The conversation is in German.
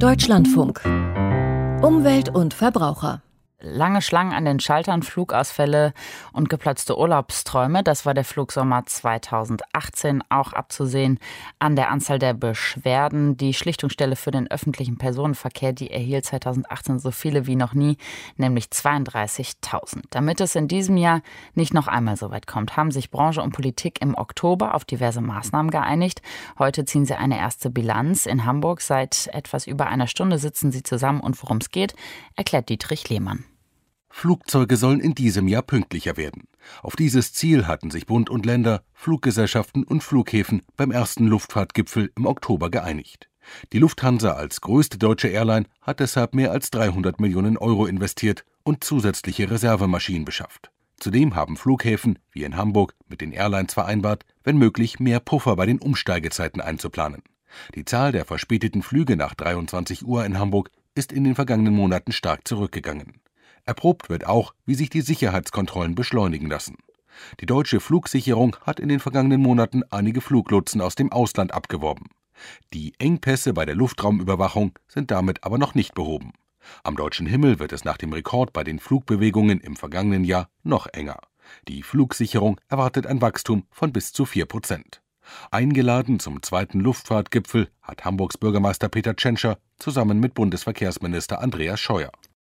Deutschlandfunk. Umwelt und Verbraucher. Lange Schlangen an den Schaltern, Flugausfälle und geplatzte Urlaubsträume, das war der Flugsommer 2018 auch abzusehen an der Anzahl der Beschwerden. Die Schlichtungsstelle für den öffentlichen Personenverkehr, die erhielt 2018 so viele wie noch nie, nämlich 32.000. Damit es in diesem Jahr nicht noch einmal so weit kommt, haben sich Branche und Politik im Oktober auf diverse Maßnahmen geeinigt. Heute ziehen sie eine erste Bilanz. In Hamburg seit etwas über einer Stunde sitzen sie zusammen und worum es geht, erklärt Dietrich Lehmann. Flugzeuge sollen in diesem Jahr pünktlicher werden. Auf dieses Ziel hatten sich Bund und Länder, Fluggesellschaften und Flughäfen beim ersten Luftfahrtgipfel im Oktober geeinigt. Die Lufthansa als größte deutsche Airline hat deshalb mehr als 300 Millionen Euro investiert und zusätzliche Reservemaschinen beschafft. Zudem haben Flughäfen, wie in Hamburg, mit den Airlines vereinbart, wenn möglich mehr Puffer bei den Umsteigezeiten einzuplanen. Die Zahl der verspäteten Flüge nach 23 Uhr in Hamburg ist in den vergangenen Monaten stark zurückgegangen. Erprobt wird auch, wie sich die Sicherheitskontrollen beschleunigen lassen. Die deutsche Flugsicherung hat in den vergangenen Monaten einige Fluglotsen aus dem Ausland abgeworben. Die Engpässe bei der Luftraumüberwachung sind damit aber noch nicht behoben. Am deutschen Himmel wird es nach dem Rekord bei den Flugbewegungen im vergangenen Jahr noch enger. Die Flugsicherung erwartet ein Wachstum von bis zu 4%. Eingeladen zum zweiten Luftfahrtgipfel hat Hamburgs Bürgermeister Peter Tschentscher zusammen mit Bundesverkehrsminister Andreas Scheuer.